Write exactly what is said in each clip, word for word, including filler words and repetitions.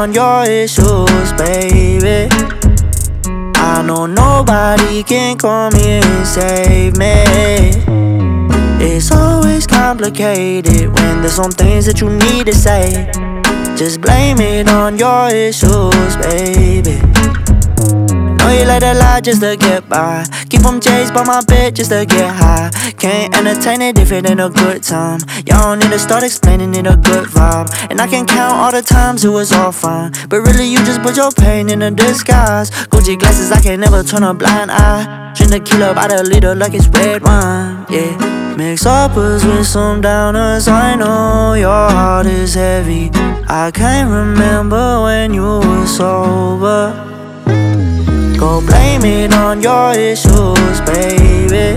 on your issues, baby. I know nobody can come here and save me. It's always complicated when there's some things that you need to say. Just blame it on your issues, baby. Know you like to lie just to get by. Keep them chased by my bed just to get high. Can't entertain it if it ain't a good time. Y'all need to start explaining it a good vibe. And I can count all the times it was all fine, but really you just put your pain in a disguise. Gucci glasses, I can never turn a blind eye. Drink tequila by the liter like it's red wine, yeah. Mix uppers with some downers, I know your heart is heavy. I can't remember when you were sober. Go blame it on your issues, baby.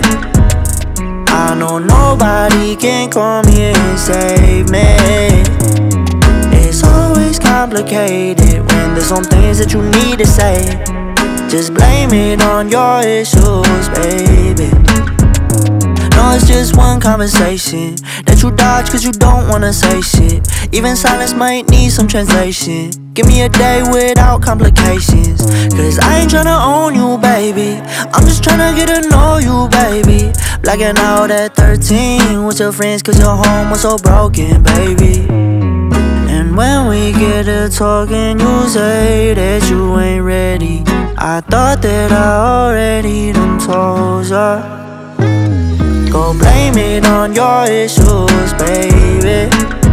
I know nobody can come here and save me. It's always complicated when there's some things that you need to say. Just blame it on your issues, baby. No, it's just one conversation that you dodge cause you don't wanna say shit. Even silence might need some translation. Give me a day without complications, cause I ain't tryna own you, baby. I'm just tryna get to know you, baby. Blacking out at thirteen with your friends cause your home was so broken, baby. And when we get to talking, you say that you ain't ready. I thought that I already done told ya. Go blame it on your issues, baby.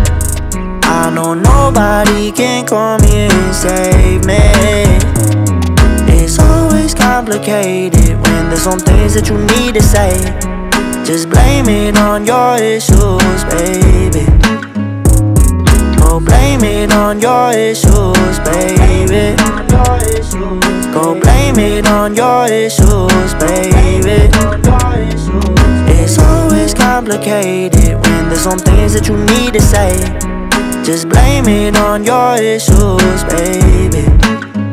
I know nobody can come here and save me. It's always complicated when there's some things that you need to say. Just blame it on your issues, baby. Go blame it on your issues, baby. Go blame it on your issues, baby. It's always complicated when there's some things that you need to say. Just blame it on your issues, baby.